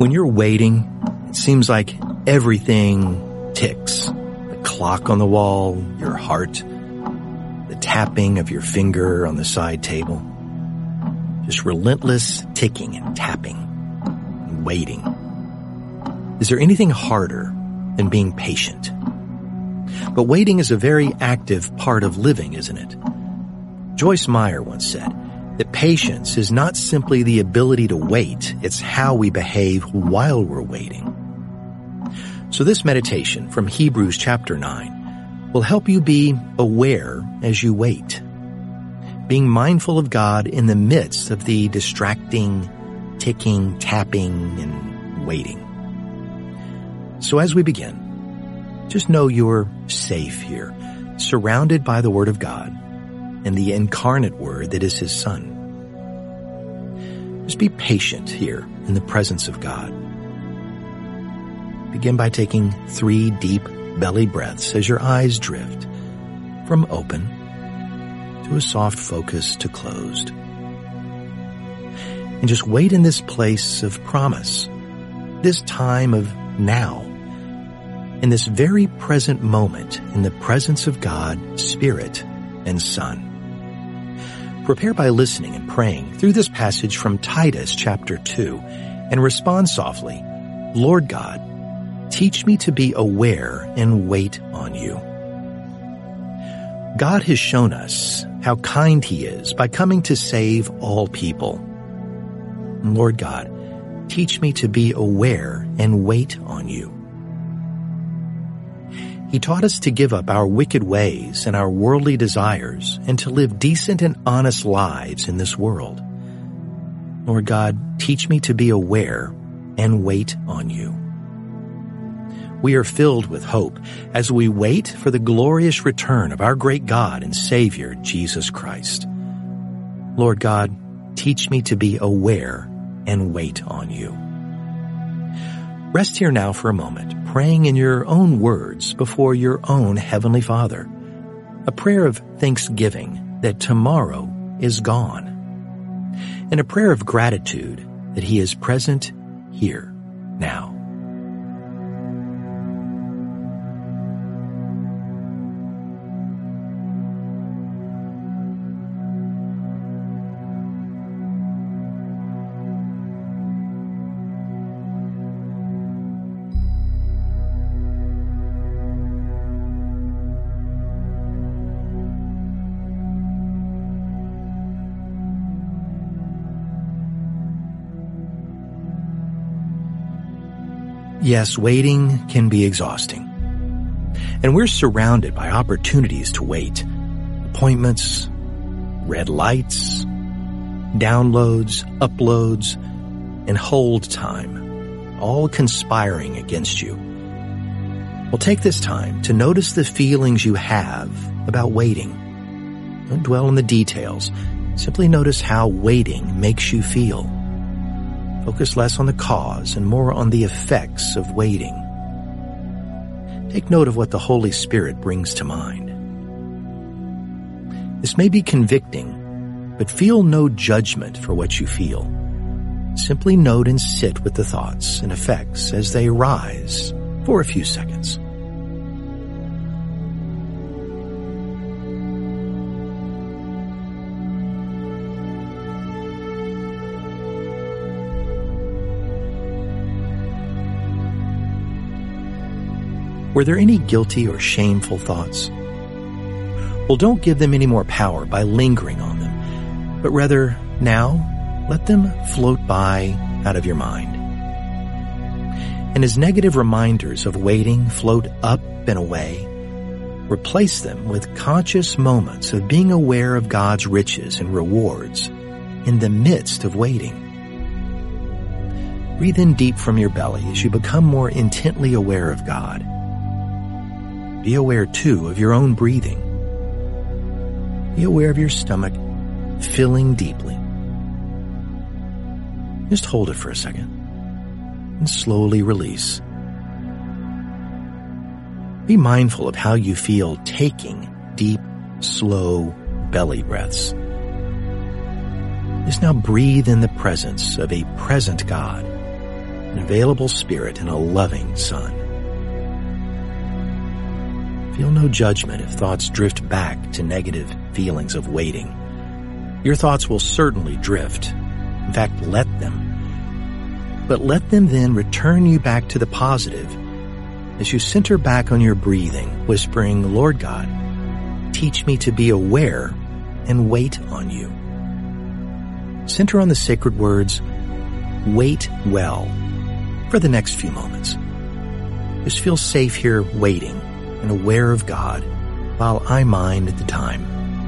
When you're waiting, it seems like everything ticks. The clock on the wall, your heart, the tapping of your finger on the side table. Just relentless ticking and tapping and waiting. Is there anything harder than being patient? But waiting is a very active part of living, isn't it? Joyce Meyer once said that patience is not simply the ability to wait, it's how we behave while we're waiting. So this meditation from Hebrews chapter 9 will help you be aware as you wait, being mindful of God in the midst of the distracting, ticking, tapping, and waiting. So as we begin, just know you're safe here, surrounded by the Word of God and the incarnate Word that is His Son. Just be patient here in the presence of God. Begin by taking 3 deep belly breaths as your eyes drift from open to a soft focus to closed. And just wait in this place of promise, this time of now, in this very present moment in the presence of God, Spirit, and Son. Prepare by listening and praying through this passage from Titus chapter 2 and respond softly, Lord God, teach me to be aware and wait on you. God has shown us how kind He is by coming to save all people. Lord God, teach me to be aware and wait on you. He taught us to give up our wicked ways and our worldly desires and to live decent and honest lives in this world. Lord God, teach me to be aware and wait on you. We are filled with hope as we wait for the glorious return of our great God and Savior, Jesus Christ. Lord God, teach me to be aware and wait on you. Rest here now for a moment, praying in your own words before your own Heavenly Father, a prayer of thanksgiving that tomorrow is gone, and a prayer of gratitude that He is present here now. Yes, waiting can be exhausting. And we're surrounded by opportunities to wait. Appointments, red lights, downloads, uploads, and hold time, all conspiring against you. Well, take this time to notice the feelings you have about waiting. Don't dwell on the details. Simply notice how waiting makes you feel. Focus less on the cause and more on the effects of waiting. Take note of what the Holy Spirit brings to mind. This may be convicting, but feel no judgment for what you feel. Simply note and sit with the thoughts and effects as they arise for a few seconds. Were there any guilty or shameful thoughts? Well, don't give them any more power by lingering on them, but rather now let them float by out of your mind. And as negative reminders of waiting float up and away, replace them with conscious moments of being aware of God's riches and rewards in the midst of waiting. Breathe in deep from your belly as you become more intently aware of God. Be aware, too, of your own breathing. Be aware of your stomach filling deeply. Just hold it for a second and slowly release. Be mindful of how you feel taking deep, slow belly breaths. Just now breathe in the presence of a present God, an available spirit, and a loving Son. Feel no judgment if thoughts drift back to negative feelings of waiting. Your thoughts will certainly drift. In fact, let them. But let them then return you back to the positive as you center back on your breathing, whispering, Lord God, teach me to be aware and wait on you. Center on the sacred words, wait well, for the next few moments. Just feel safe here waiting and aware of God while I mind the time.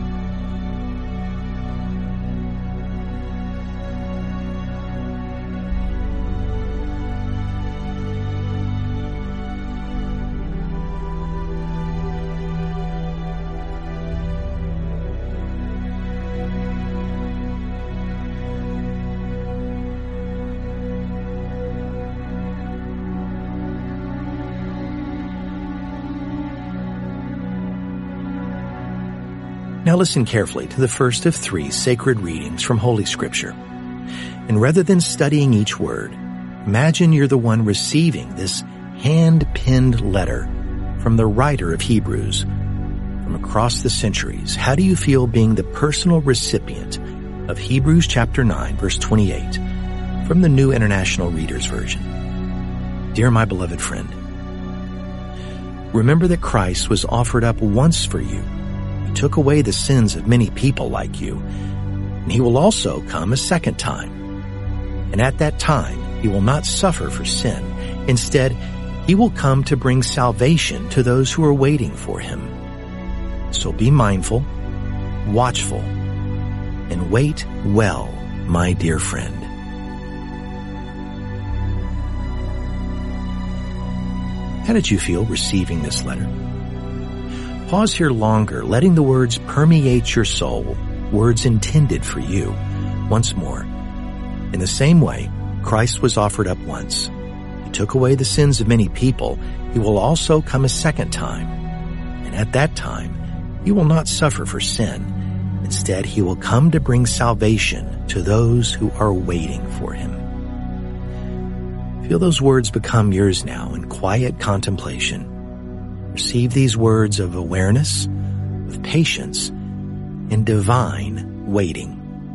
Now listen carefully to the first of 3 sacred readings from Holy Scripture. And rather than studying each word, imagine you're the one receiving this hand-penned letter from the writer of Hebrews. From across the centuries, how do you feel being the personal recipient of Hebrews chapter 9, verse 28, from the New International Reader's Version? Dear my beloved friend, remember that Christ was offered up once for you. He took away the sins of many people like you, and he will also come a second time. And at that time, he will not suffer for sin. Instead, he will come to bring salvation to those who are waiting for him. So be mindful, watchful, and wait well, my dear friend. How did you feel receiving this letter? Pause here longer, letting the words permeate your soul, words intended for you. Once more, in the same way, Christ was offered up once. He took away the sins of many people. He will also come a second time. And at that time, he will not suffer for sin. Instead, he will come to bring salvation to those who are waiting for him. Feel those words become yours now in quiet contemplation. Receive these words of awareness, of patience, and divine waiting.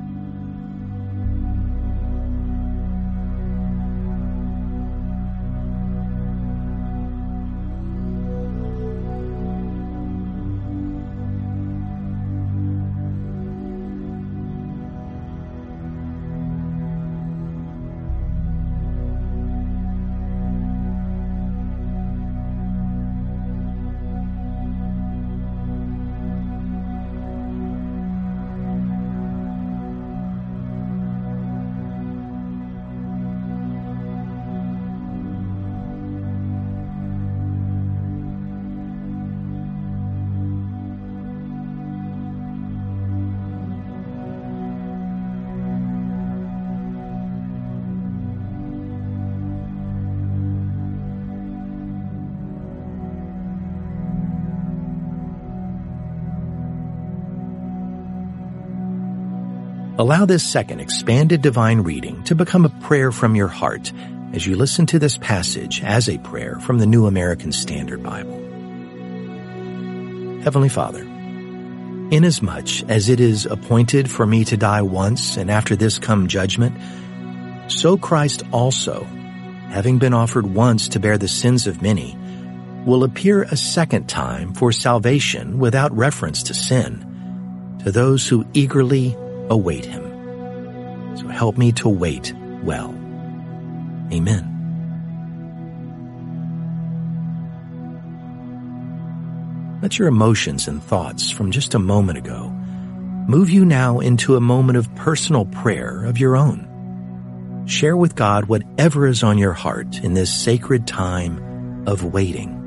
Allow this second expanded divine reading to become a prayer from your heart as you listen to this passage as a prayer from the New American Standard Bible. Heavenly Father, inasmuch as it is appointed for me to die once and after this come judgment, so Christ also, having been offered once to bear the sins of many, will appear a second time for salvation without reference to sin, to those who eagerly await him. So help me to wait well. Amen. Let your emotions and thoughts from just a moment ago move you now into a moment of personal prayer of your own. Share with God whatever is on your heart in this sacred time of waiting.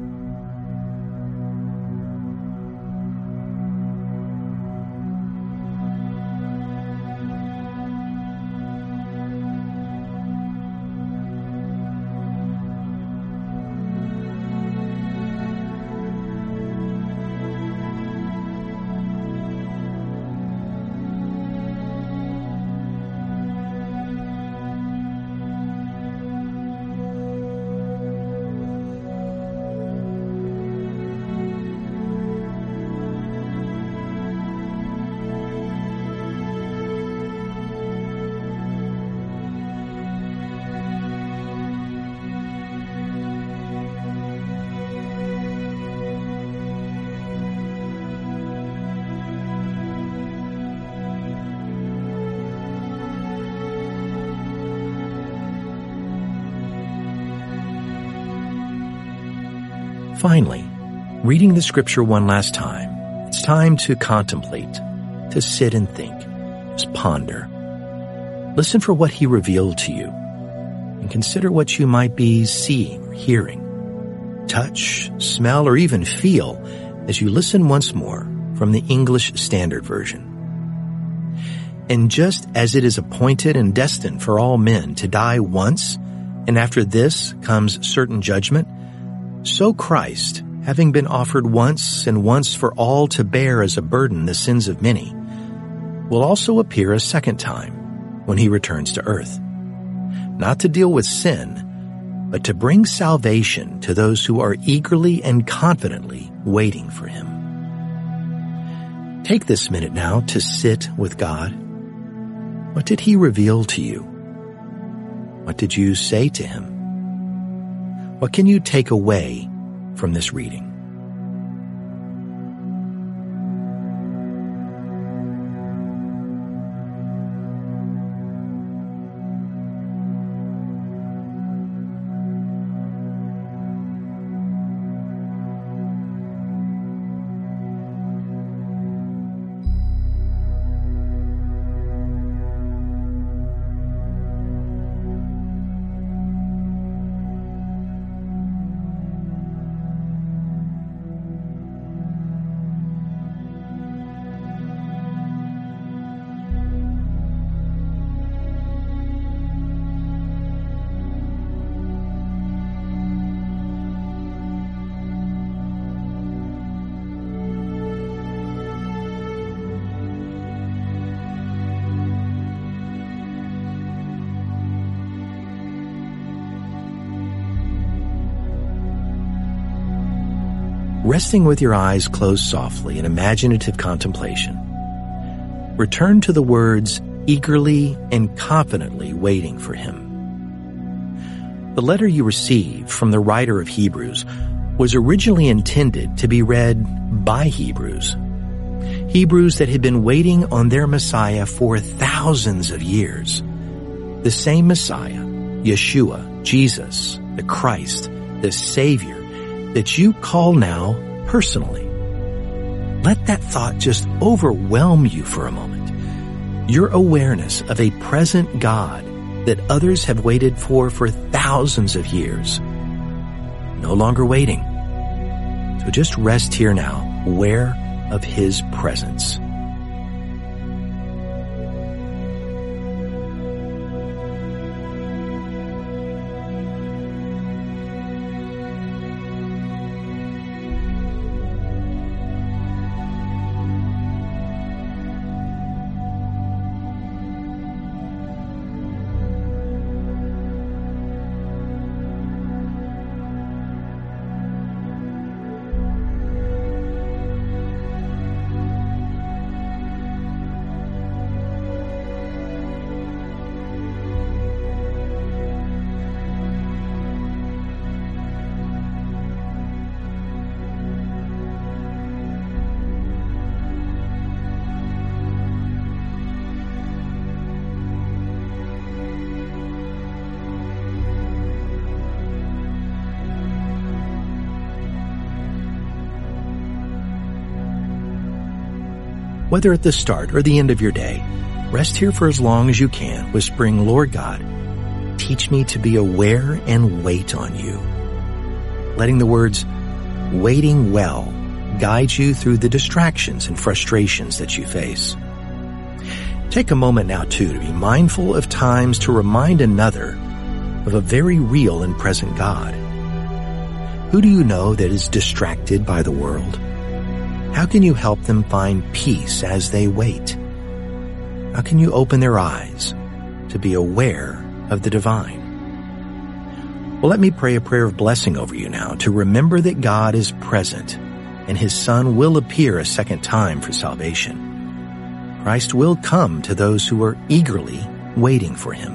Finally, reading the scripture one last time, it's time to contemplate, to sit and think, just ponder. Listen for what he revealed to you, and consider what you might be seeing or hearing, touch, smell, or even feel as you listen once more from the English Standard Version. And just as it is appointed and destined for all men to die once, and after this comes certain judgment, so Christ, having been offered once and once for all to bear as a burden the sins of many, will also appear a second time when he returns to earth, not to deal with sin, but to bring salvation to those who are eagerly and confidently waiting for him. Take this minute now to sit with God. What did he reveal to you? What did you say to him? What can you take away from this reading? Resting with your eyes closed softly in imaginative contemplation, return to the words eagerly and confidently waiting for him. The letter you received from the writer of Hebrews was originally intended to be read by Hebrews that had been waiting on their Messiah for thousands of years. The same Messiah, Yeshua, Jesus, the Christ, the Savior, that you call now personally. Let that thought just overwhelm you for a moment. Your awareness of a present God that others have waited for thousands of years. No longer waiting. So just rest here now, aware of his presence. Whether at the start or the end of your day, rest here for as long as you can, whispering, Lord God, teach me to be aware and wait on you. Letting the words, waiting well, guide you through the distractions and frustrations that you face. Take a moment now, too, to be mindful of times to remind another of a very real and present God. Who do you know that is distracted by the world? How can you help them find peace as they wait? How can you open their eyes to be aware of the divine? Well, let me pray a prayer of blessing over you now to remember that God is present and his Son will appear a second time for salvation. Christ will come to those who are eagerly waiting for him.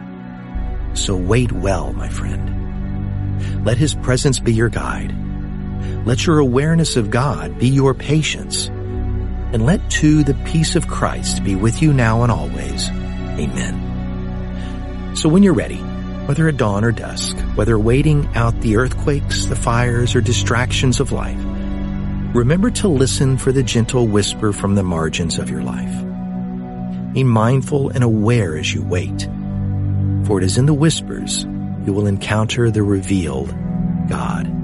So wait well, my friend. Let his presence be your guide. Let your awareness of God be your patience. And let, too, the peace of Christ be with you now and always. Amen. So when you're ready, Whether at dawn or dusk, whether waiting out the earthquakes, the fires, or distractions of life, remember to listen for the gentle whisper from the margins of your life. Be mindful and aware as you wait, for it is in the whispers you will encounter the revealed God.